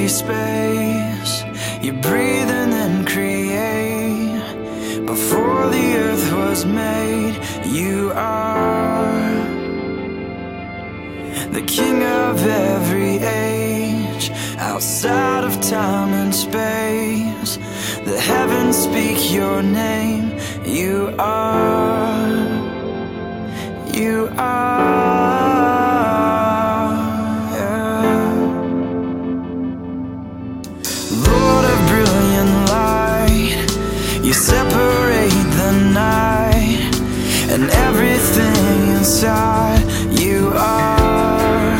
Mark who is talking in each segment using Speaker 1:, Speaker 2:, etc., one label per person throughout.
Speaker 1: space. You breathe and then create. Before the earth was made, you are the king of every age. Outside of time and space, the heavens speak your name. You are, you are, yeah. Lord of brilliant light, you separate the night and everything inside. You are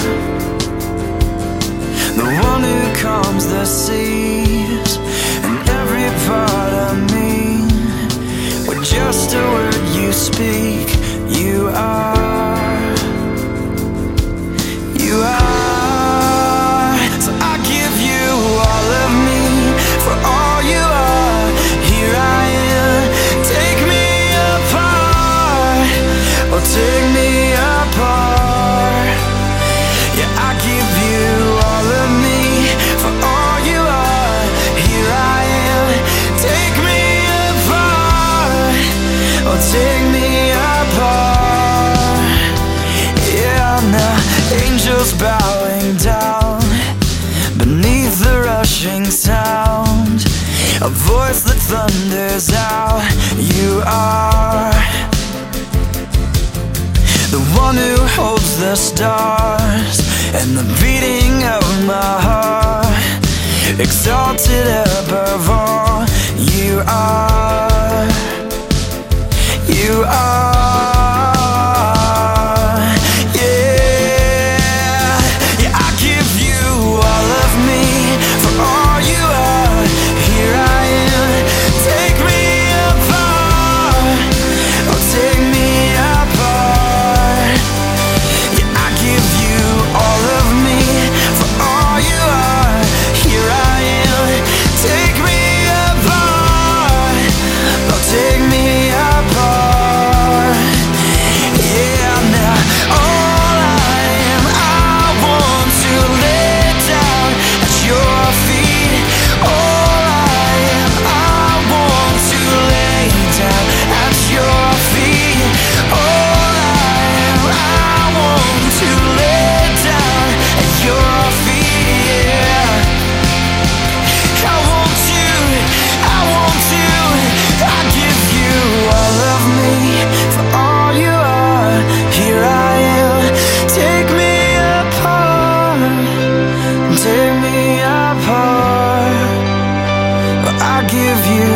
Speaker 1: the one who calms the seas and every part of me. With just a word you speak, you are, you are. So I give you all of me for all you are. Here I am, take me apart, oh take me apart. Yeah, I give you all of me for all you are. Here I am, take me apart, oh take me apart. Yeah, now angels bowing down beneath the rushing sound, a voice that thunders out. You are the one who holds the stars and the beating of my heart, exalted above all. You are, you are, yeah. Yeah, I give you all of me for all you are. Here I am, take me apart, oh take me apart. Yeah, I give you all of me for all you are. Here I am, take me apart, oh take me apart. Yeah, now all I am, I want to lay down at your feet. All I am, I want to lay down at your feet. All I am, I want to lay down at your feet. Yeah, I want you, I want you. I give you all of me for all you are. Here I am, take me apart, take me apart. I give you